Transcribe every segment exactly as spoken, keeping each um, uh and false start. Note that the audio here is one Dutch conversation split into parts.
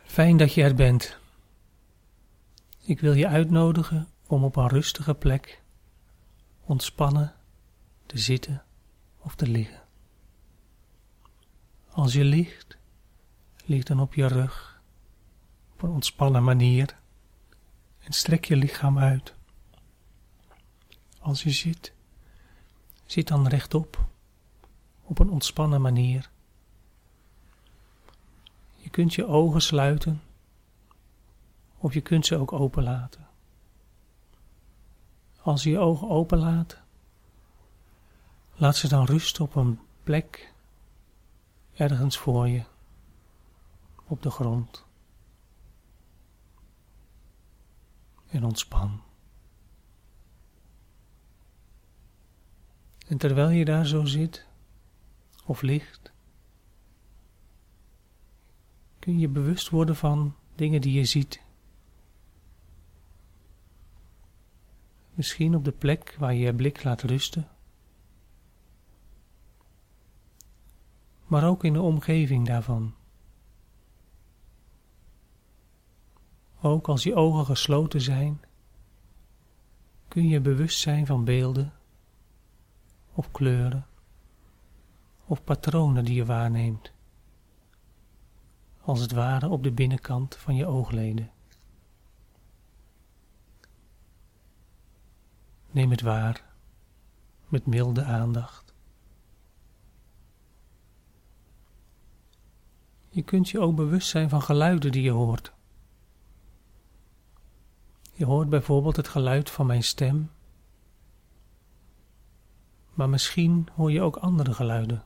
Fijn dat je er bent. Ik wil je uitnodigen om op een rustige plek ontspannen te zitten of te liggen. Als je ligt, lig dan op je rug op een ontspannen manier en strek je lichaam uit. Als je zit, zit dan rechtop op een ontspannen manier. Je kunt je ogen sluiten of je kunt ze ook openlaten. Als je je ogen openlaat, laat ze dan rusten op een plek ergens voor je, op de grond. En ontspan. En terwijl je daar zo zit of ligt, kun je bewust worden van dingen die je ziet. Misschien op de plek waar je je blik laat rusten, maar ook in de omgeving daarvan. Ook als je ogen gesloten zijn, kun je bewust zijn van beelden of kleuren of patronen die je waarneemt, als het ware op de binnenkant van je oogleden. Neem het waar, met milde aandacht. Je kunt je ook bewust zijn van geluiden die je hoort. Je hoort bijvoorbeeld het geluid van mijn stem, maar misschien hoor je ook andere geluiden.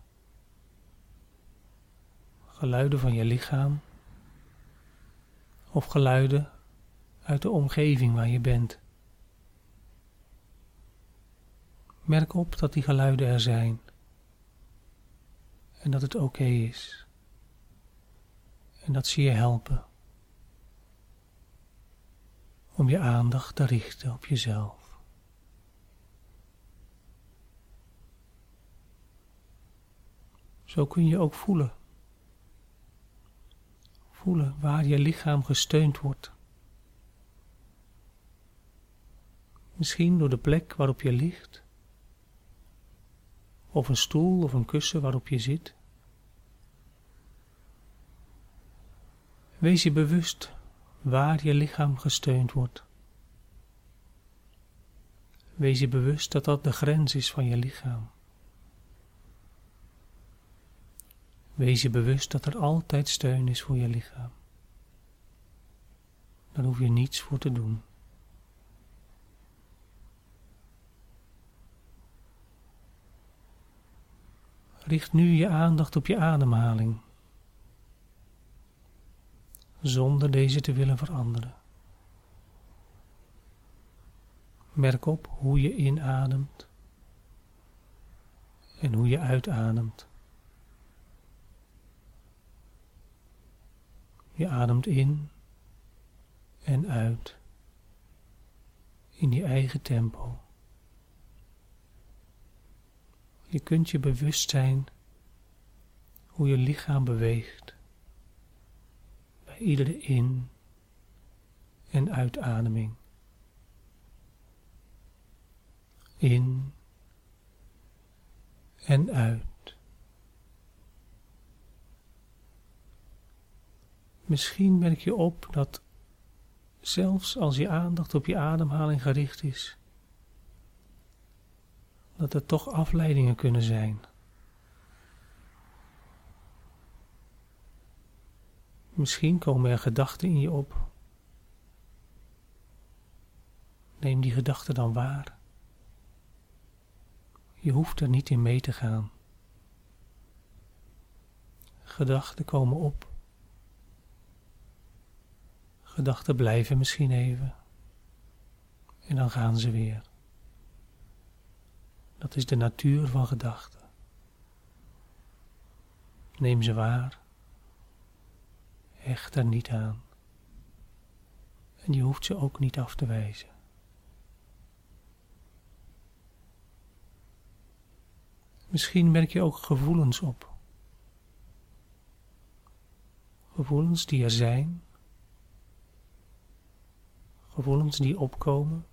Geluiden van je lichaam of geluiden uit de omgeving waar je bent. Merk op dat die geluiden er zijn en dat het oké is en dat ze je helpen om je aandacht te richten op jezelf. Zo kun je ook voelen. Voelen waar je lichaam gesteund wordt. Misschien door de plek waarop je ligt, of een stoel of een kussen waarop je zit. Wees je bewust waar je lichaam gesteund wordt. Wees je bewust dat dat de grens is van je lichaam. Wees je bewust dat er altijd steun is voor je lichaam. Daar hoef je niets voor te doen. Richt nu je aandacht op je ademhaling, zonder deze te willen veranderen. Merk op hoe je inademt en hoe je uitademt. Je ademt in en uit in je eigen tempo. Je kunt je bewust zijn hoe je lichaam beweegt bij iedere in- en uitademing. In en uit. Misschien merk je op dat zelfs als je aandacht op je ademhaling gericht is, dat er toch afleidingen kunnen zijn. Misschien komen er gedachten in je op. Neem die gedachten dan waar. Je hoeft er niet in mee te gaan. Gedachten komen op. Gedachten blijven misschien even. En dan gaan ze weer. Dat is de natuur van gedachten. Neem ze waar. Hecht er niet aan. En je hoeft ze ook niet af te wijzen. Misschien merk je ook gevoelens op. Gevoelens die er zijn, Gevoelens die opkomen,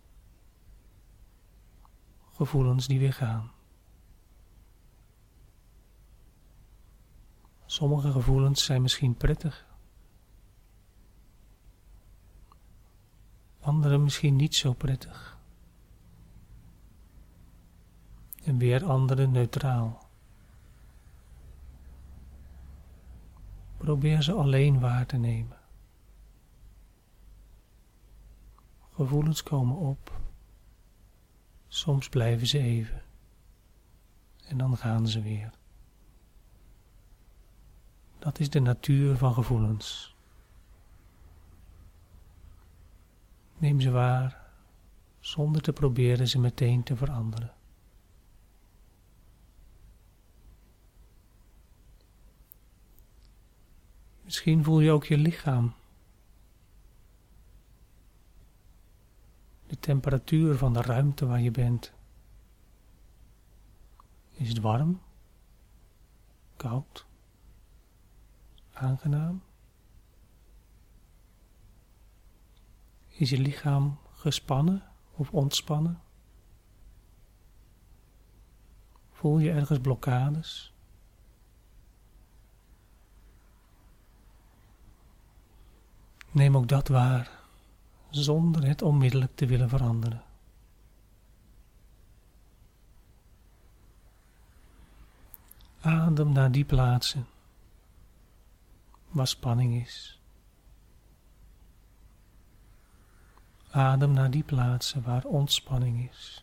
gevoelens die weer gaan. Sommige gevoelens zijn misschien prettig, andere misschien niet zo prettig en weer andere neutraal. Probeer ze alleen waar te nemen. Gevoelens komen op, soms blijven ze even en dan gaan ze weer. Dat is de natuur van gevoelens. Neem ze waar, zonder te proberen ze meteen te veranderen. Misschien voel je ook je lichaam. De temperatuur van de ruimte waar je bent. Is het warm? Koud? Aangenaam? Is je lichaam gespannen of ontspannen? Voel je ergens blokkades? Neem ook dat waar, zonder het onmiddellijk te willen veranderen. Adem naar die plaatsen waar spanning is. Adem naar die plaatsen waar ontspanning is.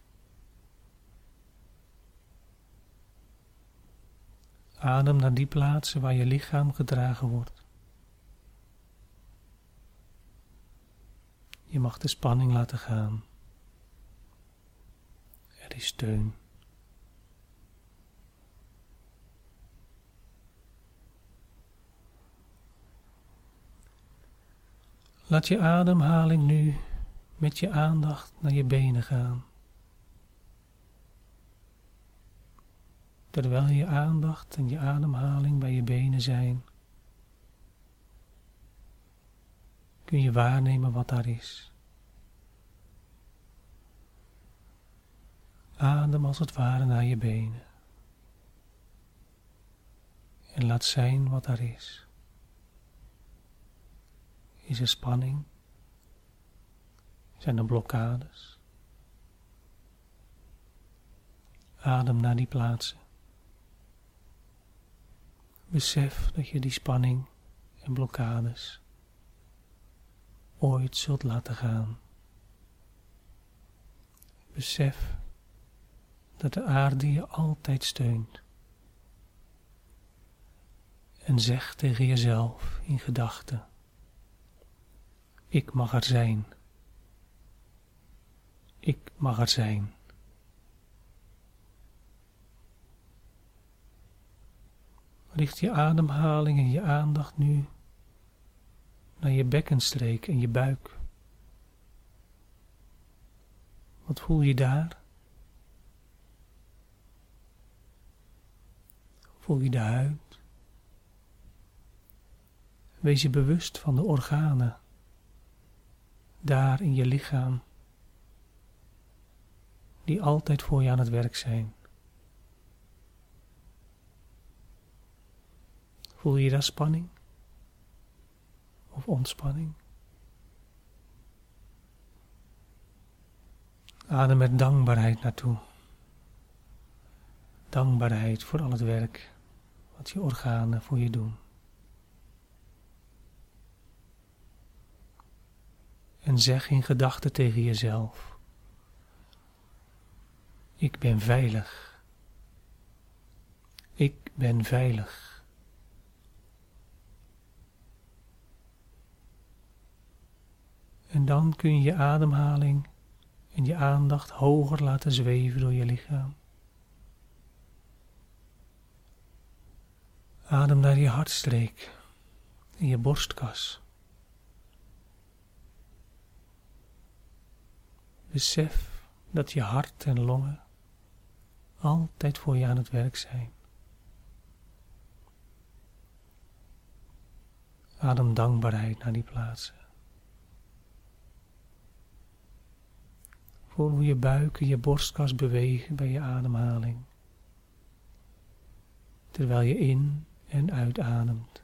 Adem naar die plaatsen waar je lichaam gedragen wordt. Je mag de spanning laten gaan. Er is steun. Laat je ademhaling nu met je aandacht naar je benen gaan. Terwijl je aandacht en je ademhaling bij je benen zijn, kun je waarnemen wat daar is. Adem als het ware naar je benen. En laat zijn wat daar is. Is er spanning? Zijn er blokkades? Adem naar die plaatsen. Besef dat je die spanning en blokkades ooit zult laten gaan. Besef dat de aarde je altijd steunt. En zeg tegen jezelf in gedachten: ik mag er zijn. Ik mag er zijn. Richt je ademhaling en je aandacht nu naar je bekkenstreek en je buik. Wat voel je daar? Voel je de huid? Wees je bewust van de organen daar in je lichaam, die altijd voor je aan het werk zijn. Voel je daar spanning of ontspanning? Adem met dankbaarheid naartoe. Dankbaarheid voor al het werk wat je organen voor je doen. En zeg in gedachten tegen jezelf: ik ben veilig. Ik ben veilig. En dan kun je je ademhaling en je aandacht hoger laten zweven door je lichaam. Adem naar je hartstreek en je borstkas. Besef dat je hart en longen altijd voor je aan het werk zijn. Adem dankbaarheid naar die plaatsen. Voel hoe je buik en je borstkas bewegen bij je ademhaling, terwijl je in- en uitademt.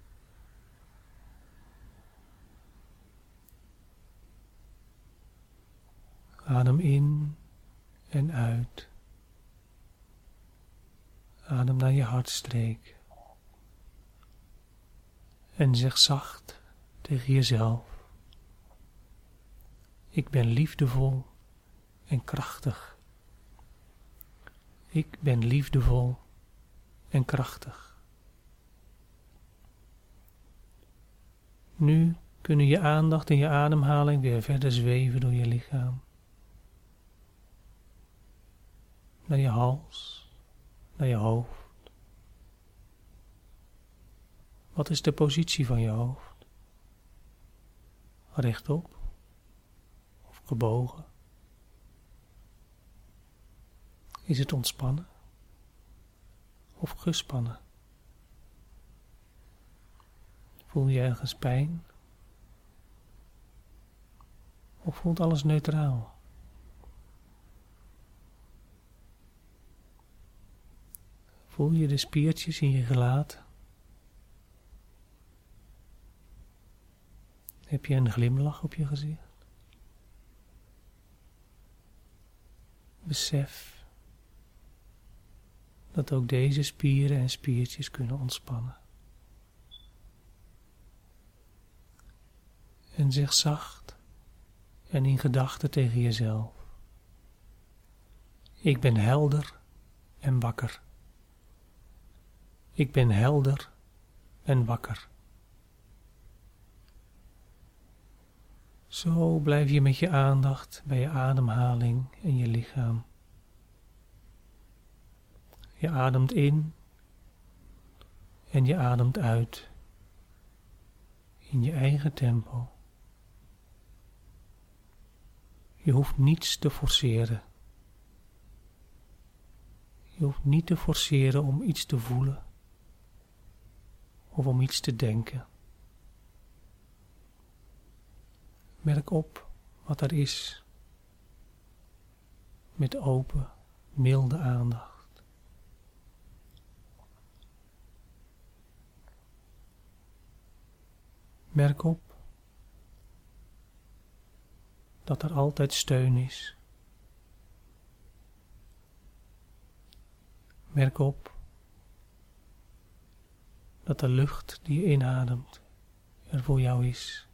Adem in en uit. Adem naar je hartstreek. En zeg zacht tegen jezelf: ik ben liefdevol en krachtig. Ik ben liefdevol en krachtig. Nu kunnen je aandacht en je ademhaling weer verder zweven door je lichaam. Naar je hals, naar je hoofd. Wat is de positie van je hoofd? Rechtop of gebogen? Is het ontspannen of gespannen? Voel je ergens pijn? Of voelt alles neutraal? Voel je de spiertjes in je gelaat? Heb je een glimlach op je gezicht? Besef dat ook deze spieren en spiertjes kunnen ontspannen. En zeg zacht en in gedachten tegen jezelf: ik ben helder en wakker. Ik ben helder en wakker. Zo blijf je met je aandacht bij je ademhaling en je lichaam. Je ademt in en je ademt uit in je eigen tempo. Je hoeft niets te forceren. Je hoeft niet te forceren om iets te voelen of om iets te denken. Merk op wat er is, met open, milde aandacht. Merk op dat er altijd steun is. Merk op dat de lucht die je inademt er voor jou is.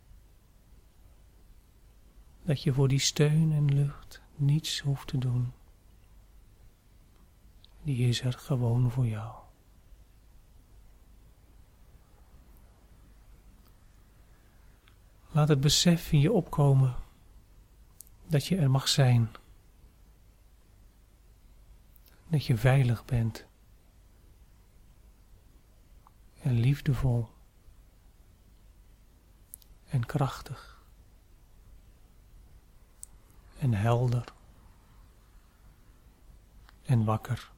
Dat je voor die steun en lucht niets hoeft te doen. Die is er gewoon voor jou. Laat het besef in je opkomen dat je er mag zijn. Dat je veilig bent. En liefdevol. En krachtig. En helder. En wakker.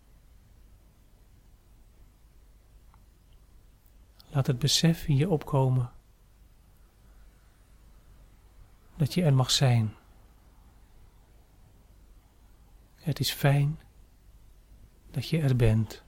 Laat het besef in je opkomen dat je er mag zijn. Het is fijn dat je er bent.